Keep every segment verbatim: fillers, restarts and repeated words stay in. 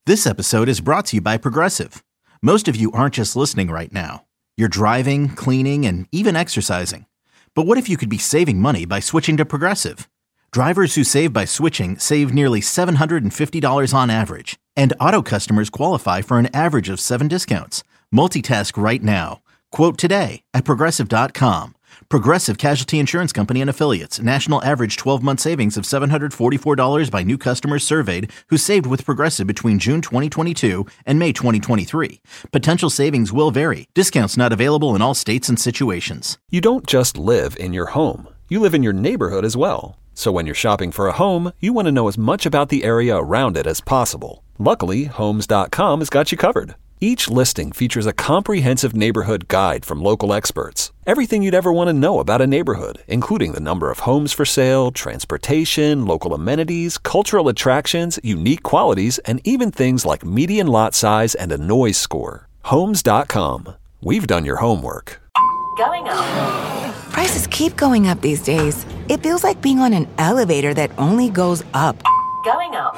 This episode is brought to you by Progressive. Most of you aren't just listening right now. You're driving, cleaning, and even exercising. But what if you could be saving money by switching to Progressive? Drivers who save by switching save nearly seven hundred fifty dollars on average. And auto customers qualify for an average of seven discounts. Multitask right now. Quote today at Progressive dot com. Progressive Casualty Insurance Company and Affiliates. National average twelve-month savings of seven hundred forty-four dollars by new customers surveyed who saved with Progressive between June twenty twenty-two and May twenty twenty-three. Potential savings will vary. Discounts not available in all states and situations. You don't just live in your home. You live in your neighborhood as well. So when you're shopping for a home, you want to know as much about the area around it as possible. Luckily, Homes dot com has got you covered. Each listing features a comprehensive neighborhood guide from local experts. Everything you'd ever want to know about a neighborhood, including the number of homes for sale, transportation, local amenities, cultural attractions, unique qualities, and even things like median lot size and a noise score. Homes dot com. We've done your homework. Going up. Prices keep going up these days. It feels like being on an elevator that only goes up. Going up.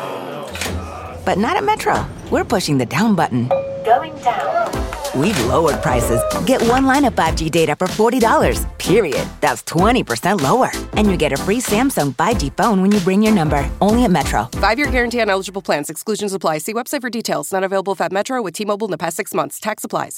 But not at Metro. We're pushing the down button. Going down. We've lowered prices. Get one line of five G data for forty dollars, period. That's twenty percent lower. And you get a free Samsung five G phone when you bring your number. Only at Metro. Five-year guarantee on eligible plans. Exclusions apply. See website for details. Not available if at Metro with T-Mobile in the past six months. Tax applies.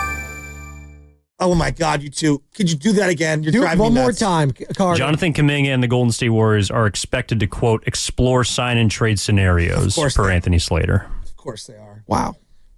Oh, my God, you two. Could you do that again? You're do driving it one me more nuts. time, Carter. Jonathan Kuminga and the Golden State Warriors are expected to, quote, explore sign-and-trade scenarios, per Anthony Slater. Of course they are. Wow.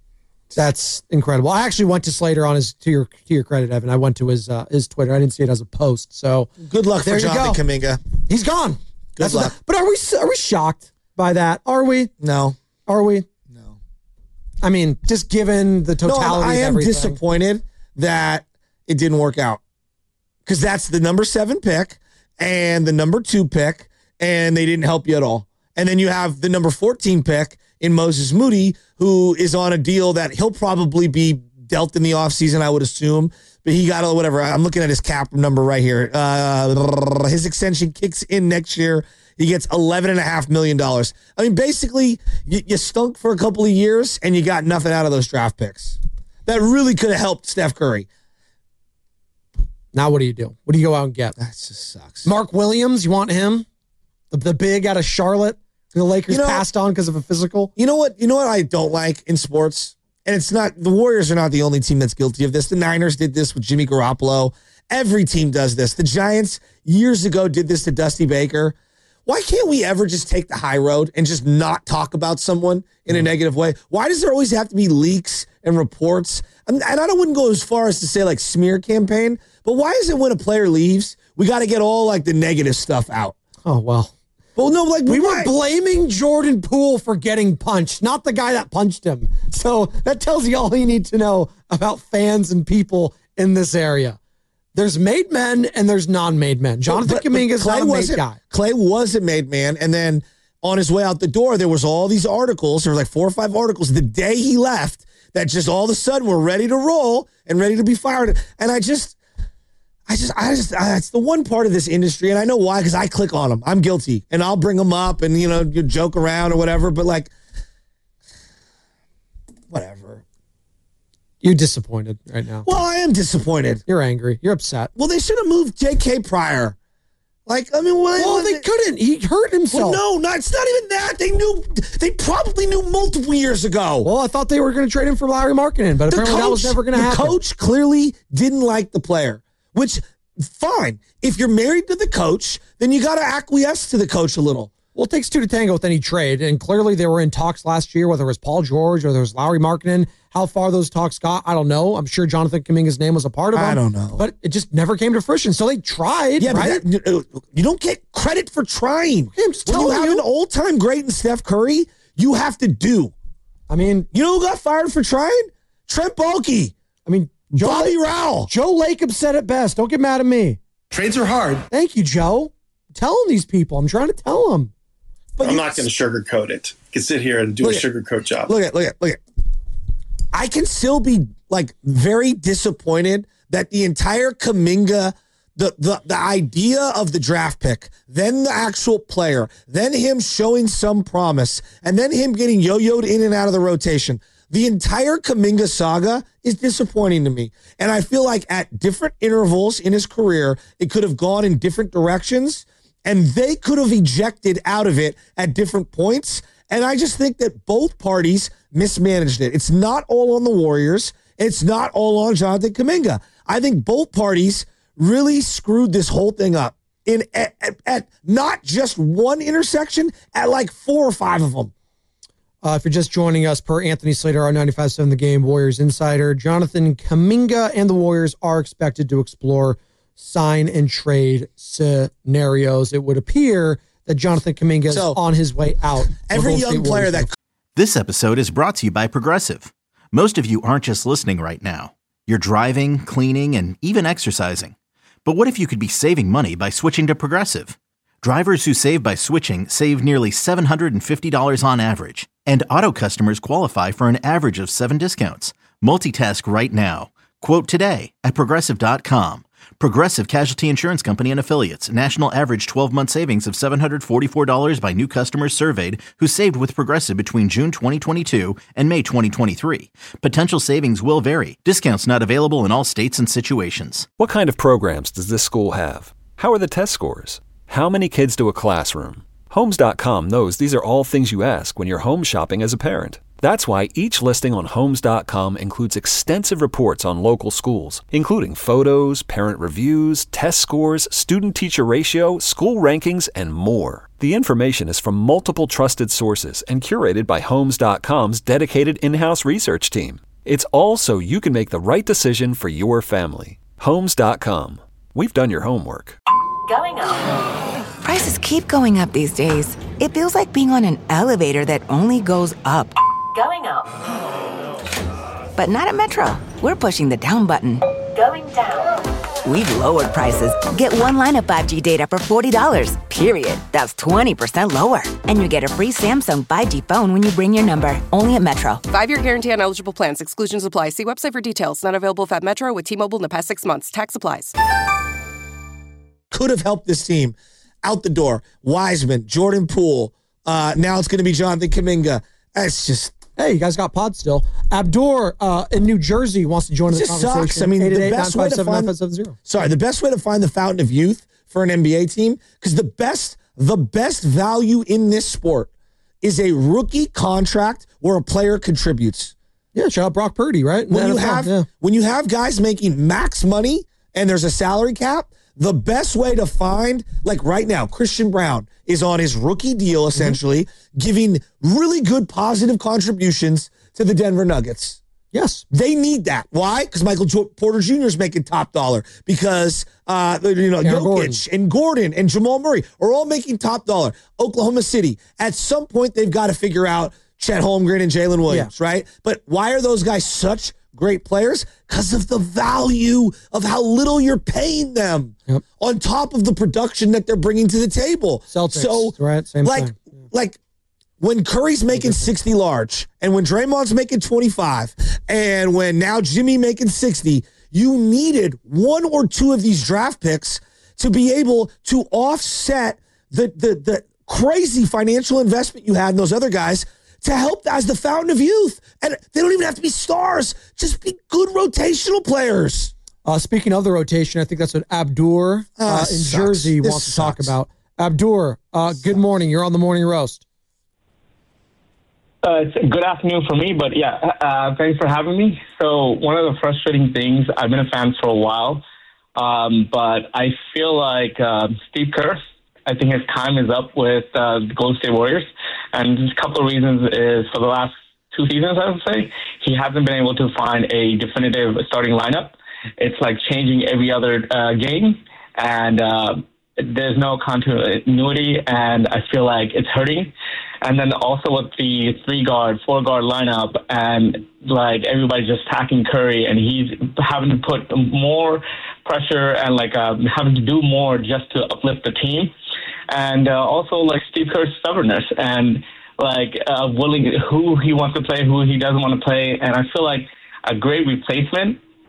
That's incredible. I actually went to Slater on his, to your to your credit, Evan. I went to his uh, his Twitter. I didn't see it as a post. So good luck there for you Jonathan go. Kuminga. He's gone. Good That's luck. That, but are we are we shocked by that? Are we? No. Are we? No. I mean, just given the totality no, I of am everything. disappointed that it didn't work out. Because that's the number seven pick and the number two pick, and they didn't help you at all. And then you have the number fourteen pick in Moses Moody, who is on a deal that he'll probably be dealt in the offseason, I would assume. But he got a whatever. I'm looking at his cap number right here. Uh, his extension kicks in next year. He gets eleven point five million dollars. I mean, basically, you, you stunk for a couple of years, and you got nothing out of those draft picks. That really could have helped Steph Curry. Now what do you do? What do you go out and get? That just sucks. Mark Williams, you want him? The, the big out of Charlotte? The Lakers you know, passed on because of a physical? You know what? You know what I don't like in sports? And it's not, the Warriors are not the only team that's guilty of this. The Niners did this with Jimmy Garoppolo. Every team does this. The Giants years ago did this to Dusty Baker. Why can't we ever just take the high road and just not talk about someone in a negative way? Why does there always have to be leaks and reports? And I wouldn't go as far as to say like smear campaign, but why is it when a player leaves, we got to get all like the negative stuff out? Oh, well. Well, no, like we why? were blaming Jordan Poole for getting punched, not the guy that punched him. So that tells you all you need to know about fans and people in this area. There's made men and there's non-made men. Jonathan but, Kuminga is not a made guy. Clay was a made man, and then on his way out the door, there was all these articles. There were like four or five articles the day he left that just all of a sudden were ready to roll and ready to be fired. And I just, I just, I just, I, it's the one part of this industry, and I know why, because I click on them. I'm guilty, and I'll bring them up and, you know, you joke around or whatever, but like, whatever. You're disappointed right now. Well, I am disappointed. You're angry. You're upset. Well, they should have moved J K Pryor. Like, I mean, well, well they, they couldn't. He hurt himself. Well, no, no, it's not even that. They knew. They probably knew multiple years ago. Well, I thought they were going to trade him for Larry Markkinen, but the apparently coach, that was never going to happen. The coach clearly didn't like the player, which, fine. If you're married to the coach, then you got to acquiesce to the coach a little. Well, it takes two to tango with any trade, and clearly they were in talks last year, whether it was Paul George or whether it was Larry Markkinen. How far those talks got, I don't know. I'm sure Jonathan Kuminga's name was a part of them. I don't know. But it just never came to fruition. So they tried, yeah, right? But that, you don't get credit for trying. Okay, I'm just when you have you. an old-time great in Steph Curry, you have to do. I mean, you know who got fired for trying? Trent Baalke. I mean, Joe Bobby La- Rowell. Joe Lacob said it best. Don't get mad at me. Trades are hard. Thank you, Joe. I'm telling these people. I'm trying to tell them. But I'm not going to sugarcoat it. You can sit here and do a sugarcoat job. Look at, look at, look at. I can still be like very disappointed that the entire Kuminga the, the, the idea of the draft pick, then the actual player, then him showing some promise, and then him getting yo-yoed in and out of the rotation. The entire Kuminga saga is disappointing to me. And I feel like at different intervals in his career, it could have gone in different directions, and they could have ejected out of it at different points. And I just think that both parties mismanaged it. It's not all on the Warriors. It's not all on Jonathan Kuminga. I think both parties really screwed this whole thing up in at, at, at not just one intersection, at like four or five of them. Uh, if you're just joining us, per Anthony Slater, our ninety-five point seven The Game Warriors insider, Jonathan Kuminga and the Warriors are expected to explore sign and trade scenarios. It would appear that Jonathan Kuminga is so, on his way out. Every young player that... This episode is brought to you by Progressive. Most of you aren't just listening right now. You're driving, cleaning, and even exercising. But what if you could be saving money by switching to Progressive? Drivers who save by switching save nearly seven hundred fifty dollars on average. And auto customers qualify for an average of seven discounts. Multitask right now. Quote today at Progressive dot com. Progressive Casualty Insurance Company and Affiliates. National average twelve-month savings of seven hundred forty-four dollars by new customers surveyed who saved with Progressive between June twenty twenty-two and May twenty twenty-three. Potential savings will vary. Discounts not available in all states and situations. What kind of programs does this school have? How are the test scores? How many kids do a classroom? Homes dot com knows these are all things you ask when you're home shopping as a parent. That's why each listing on Homes dot com includes extensive reports on local schools, including photos, parent reviews, test scores, student-teacher ratio, school rankings, and more. The information is from multiple trusted sources and curated by Homes dot com's dedicated in-house research team. It's all so you can make the right decision for your family. Homes dot com. We've done your homework. Going up. Prices keep going up these days. It feels like being on an elevator that only goes up. Going up. But not at Metro. We're pushing the down button. Going down. We've lowered prices. Get one line of five G data for forty dollars, period. That's twenty percent lower. And you get a free Samsung five G phone when you bring your number. Only at Metro. Five-year guarantee on eligible plans. Exclusions apply. See website for details. Not available at Metro with T-Mobile in the past six months. Tax applies. Could have helped this team out the door. Wiseman, Jordan Poole. Uh, now it's going to be Jonathan Kuminga. It's just... Hey, you guys got pod still. Abdur uh, in New Jersey wants to join the conversation. Sucks. I mean, the best way to find sorry, the best way to find the fountain of youth for an N B A team, because the best, the best value in this sport is a rookie contract where a player contributes. Yeah, shout out Brock Purdy, right? When you have yeah. when you have guys making max money and there's a salary cap, the best way to find, like right now, Christian Brown is on his rookie deal, essentially, mm-hmm. giving really good positive contributions to the Denver Nuggets. Yes. They need that. Why? Because Michael Porter Junior is making top dollar. Because, uh, you know, Aaron Jokic Gordon. and Gordon and Jamal Murray are all making top dollar. Oklahoma City, at some point, they've got to figure out Chet Holmgren and Jalen Williams, yeah. right? But why are those guys such great players? Because of the value of how little you're paying them yep. on top of the production that they're bringing to the table. Celtics, so, right? Same like, thing. Yeah. like when Curry's making sixty large, and when Draymond's making twenty-five, and when now Jimmy making sixty, you needed one or two of these draft picks to be able to offset the the, the crazy financial investment you had in those other guys, to help as the fountain of youth. And they don't even have to be stars. Just be good rotational players. Uh, speaking of the rotation, I think that's what Abdur uh, uh, in sucks. Jersey this wants to sucks. talk about. Abdur, uh, good morning. You're on the Morning Roast. Uh, it's a good afternoon for me, but yeah, uh, thanks for having me. So one of the frustrating things, I've been a fan for a while, um, but I feel like uh, Steve Kerr, I think his time is up with uh, the Golden State Warriors. And a couple of reasons is for the last two seasons, I would say, he hasn't been able to find a definitive starting lineup. It's like changing every other uh, game, and uh, there's no continuity, and I feel like it's hurting. And then also with the three-guard, four-guard lineup, and like everybody just attacking Curry, and he's having to put more pressure and like uh, having to do more just to uplift the team. And uh, also like Steve Kerr's stubbornness and like uh, willing who he wants to play, who he doesn't want to play. And I feel like a great replacement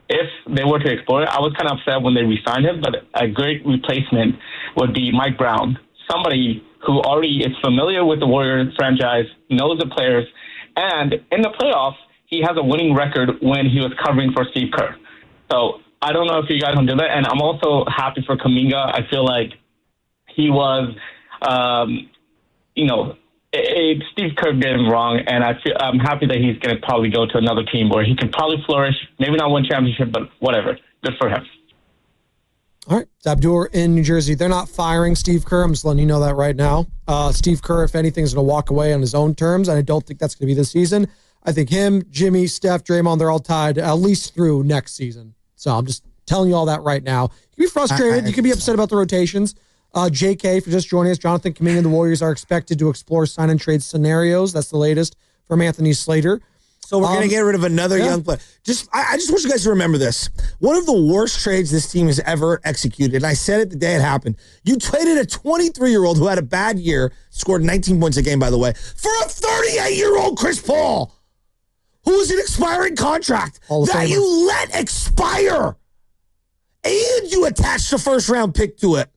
if they were to explore it, I was kind of upset when they re-signed him, but a great replacement would be Mike Brown, somebody who already is familiar with the Warriors franchise, knows the players, and in the playoffs, he has a winning record when he was covering for Steve Kerr. So I don't know if you guys can do that, and I'm also happy for Kuminga. I feel like he was, um, you know, it, it, Steve Kerr did him wrong, and I feel, I'm happy that he's going to probably go to another team where he can probably flourish, maybe not win championship, but whatever. Good for him. All right, Abdur in New Jersey. They're not firing Steve Kerr. I'm just letting you know that right now. Uh, Steve Kerr, if anything, is going to walk away on his own terms, and I don't think that's going to be this season. I think him, Jimmy, Steph, Draymond, they're all tied at least through next season. So I'm just telling you all that right now. You can be frustrated. I, I, you can be upset about the rotations. Uh, J K, for just joining us, Jonathan Kuminga and the Warriors are expected to explore sign and trade scenarios. That's the latest from Anthony Slater. So we're um, going to get rid of another yeah. young player. Just, I, I just want you guys to remember this. One of the worst trades this team has ever executed, and I said it the day it happened. You traded a twenty-three-year-old who had a bad year, scored nineteen points a game, by the way, for a thirty-eight-year-old Chris Paul, who is an expiring contract that you let expire, and you attached a first-round pick to it.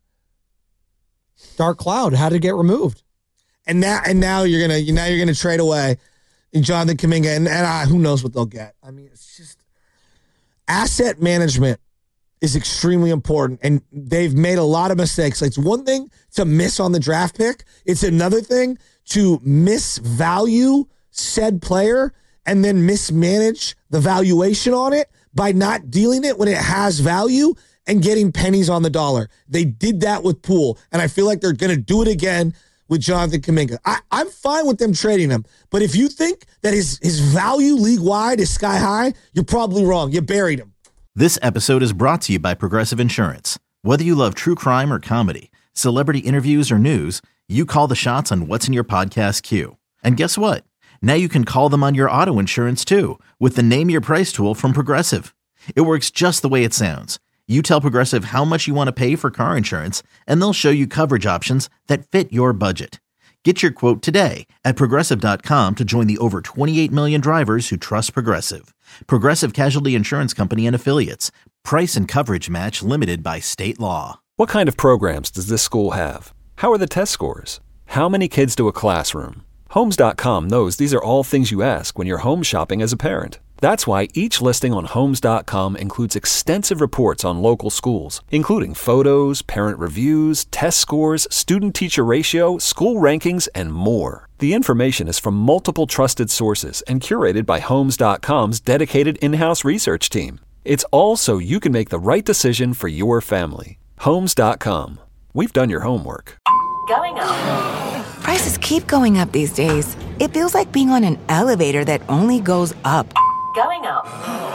Dark cloud had to get removed, and now and now you're gonna now you're gonna trade away Jonathan Kuminga, and, and uh, who knows what they'll get. I mean, it's just asset management is extremely important, and they've made a lot of mistakes. Like, it's one thing to miss on the draft pick; it's another thing to misvalue said player and then mismanage the valuation on it by not dealing it when it has value and getting pennies on the dollar. They did that with Poole, and I feel like they're going to do it again with Jonathan Kuminga. I, I'm fine with them trading him, but if you think that his, his value league-wide is sky high, you're probably wrong. You buried him. This episode is brought to you by Progressive Insurance. Whether you love true crime or comedy, celebrity interviews or news, you call the shots on what's in your podcast queue. And guess what? Now you can call them on your auto insurance too with the Name Your Price tool from Progressive. It works just the way it sounds. You tell Progressive how much you want to pay for car insurance, and they'll show you coverage options that fit your budget. Get your quote today at Progressive dot com to join the over twenty-eight million drivers who trust Progressive. Progressive Casualty Insurance Company and Affiliates. Price and coverage match limited by state law. What kind of programs does this school have? How are the test scores? How many kids do a classroom? Homes dot com knows these are all things you ask when you're home shopping as a parent. That's why each listing on Homes dot com includes extensive reports on local schools, including photos, parent reviews, test scores, student-teacher ratio, school rankings, and more. The information is from multiple trusted sources and curated by Homes dot com's dedicated in-house research team. It's all so you can make the right decision for your family. Homes dot com. We've done your homework. Going up. Prices keep going up these days. It feels like being on an elevator that only goes up. Going up.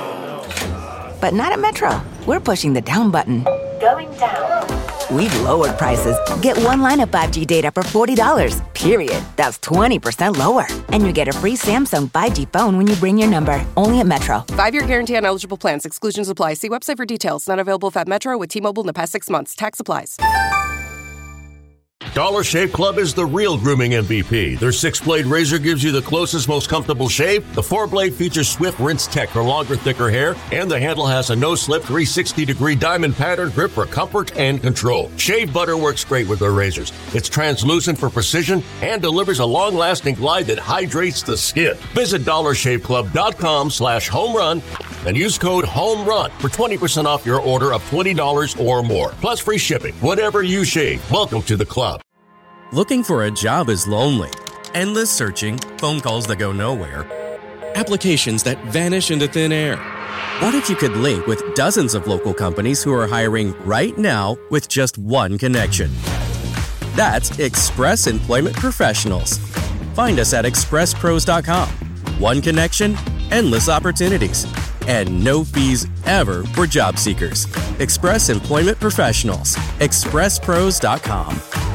But not at Metro. We're pushing the down button. Going down. We've lowered prices. Get one line of five G data for forty dollars, period. That's twenty percent lower. And you get a free Samsung five G phone when you bring your number. Only at Metro. Five-year guarantee on eligible plans. Exclusions apply. See website for details. Not available at Metro with T-Mobile in the past six months. Tax applies. Dollar Shave Club is the real grooming M V P. Their six-blade razor gives you the closest, most comfortable shave. The four-blade features Swift Rinse Tech for longer, thicker hair. And the handle has a no-slip three hundred sixty degree diamond pattern grip for comfort and control. Shave butter works great with their razors. It's translucent for precision and delivers a long-lasting glide that hydrates the skin. Visit dollar shave club dot com slash home run and use code HOMERUN for twenty percent off your order of twenty dollars or more. Plus free shipping. Whatever you shave, welcome to the club. Looking for a job is lonely. Endless searching, phone calls that go nowhere, applications that vanish into thin air. What if you could link with dozens of local companies who are hiring right now with just one connection? That's Express Employment Professionals. Find us at express pros dot com. One connection, endless opportunities, and no fees ever for job seekers. Express Employment Professionals. express pros dot com.